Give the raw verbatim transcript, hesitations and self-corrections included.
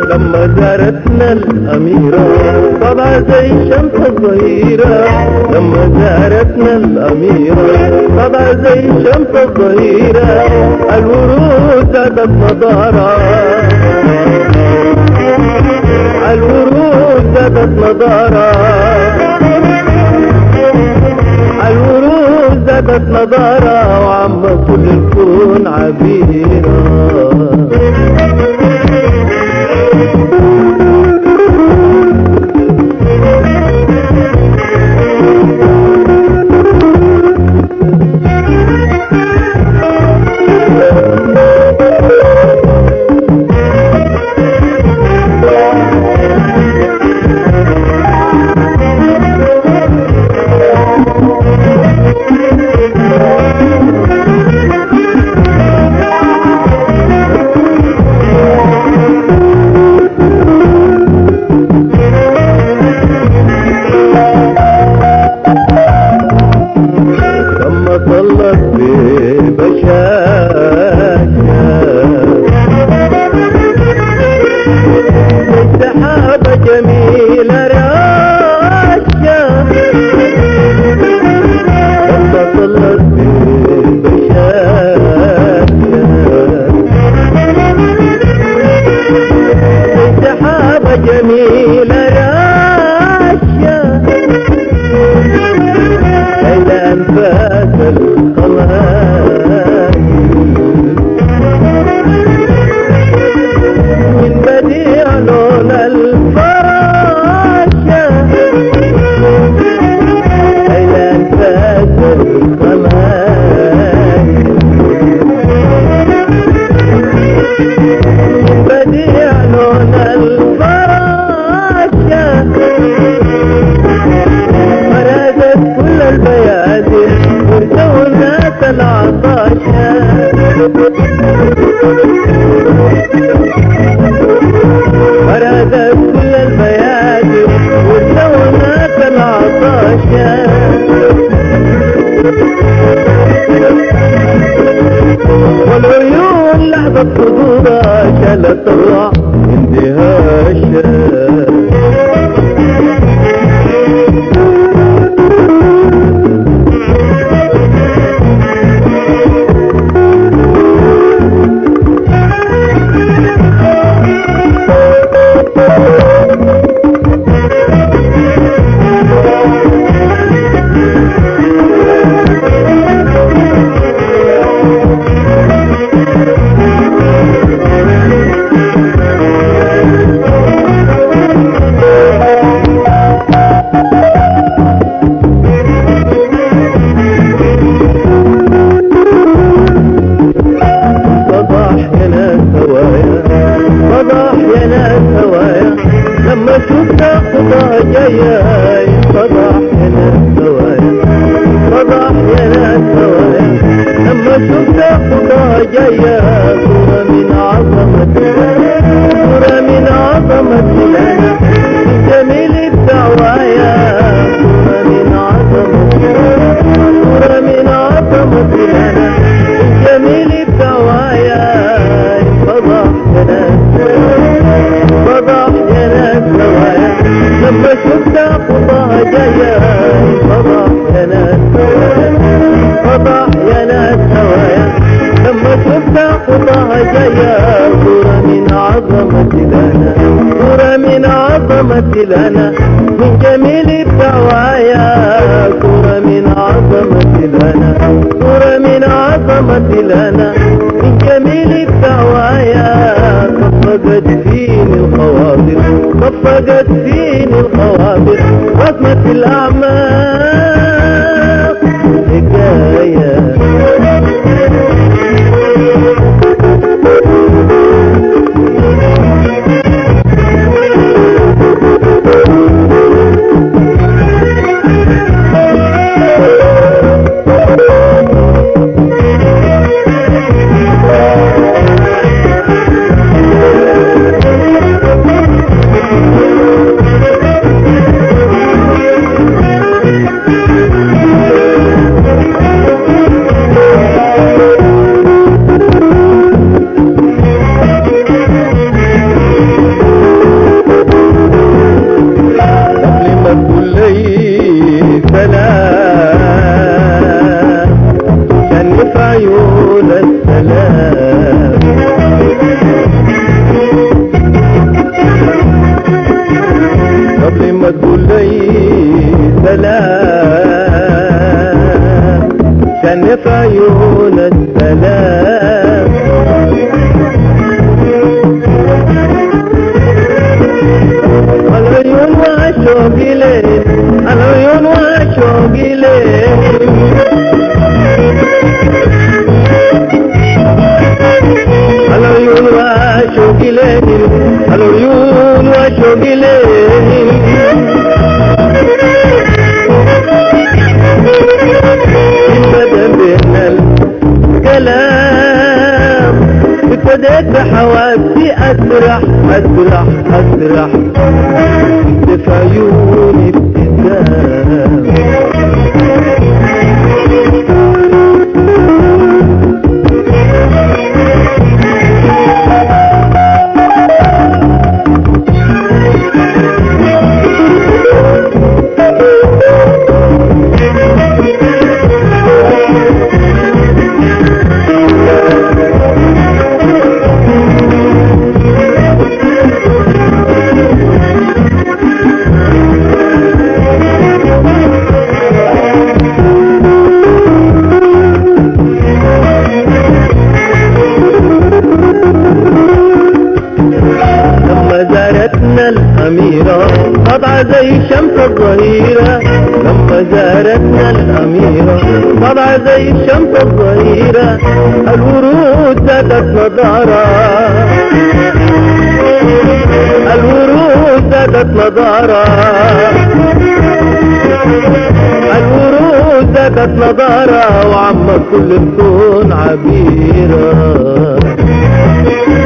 لما زارتنا الأميرة طلع زي شمس الظهيرة. لما زارتنا الأميرة طلع زي شمس الظهيرة. الورود زادت نضارة، الورود زادت نضارة، الورود زادت نضارة وعم كل الكون عبيرة. جميلة راشة لما طلت بشاشة سحابة جميلة راشة إلى أنفاس القمر من بديع لون الفراشة إلى أنفاس القمر من بديع لون الفراشة مرادت كل البيادر ورثوا الناس العطاشة مرادت كل البيادر ورثوا الناس العطاشة والعيون لحظة حضورها شالت الروح اندهاشة. لما شفت خطاها جاية صباح هنا السوايا صباح هنا السوايا لما شفت خطاها جاية صورة من عظمتنا صورة من عظمتنا جميل الدعوايا صورة من عظمتنا صورة من عظمتنا جميل الدعوايا صباح هنا صباح هنا السوايا لما شفت خطاها جاية صباح هنا السوايا صباح هنا السوايا لما شفت خطاها جاية صورة من عظمة لنا صورة من عظمة لنا من جميل الدعوايا صورة من عظمة لنا صورة من عظمة لنا من جميل الدعوايا صفقت فيني الخواطر صفقت فيني الخواطر رسمة الأعماق حكاية عيون السلام. العيون وعشوق إليه، العيون وعشوق إليه، العيون وعشوق إليه، العيون وعشوق إليه. بدأ بينا الكلام، ابتديت بحواسي أسرح أسرح أسرح، في عيوني ابتسام. الأميرة طالعة زي الشمس الظهيرة، لما زارتنا الأميرة طالعة زي الشمس الظهيرة، الورود زادت نضارة، الورود زادت نضارة، الورود زادت نضارة، وعم كل الكون عبيرة.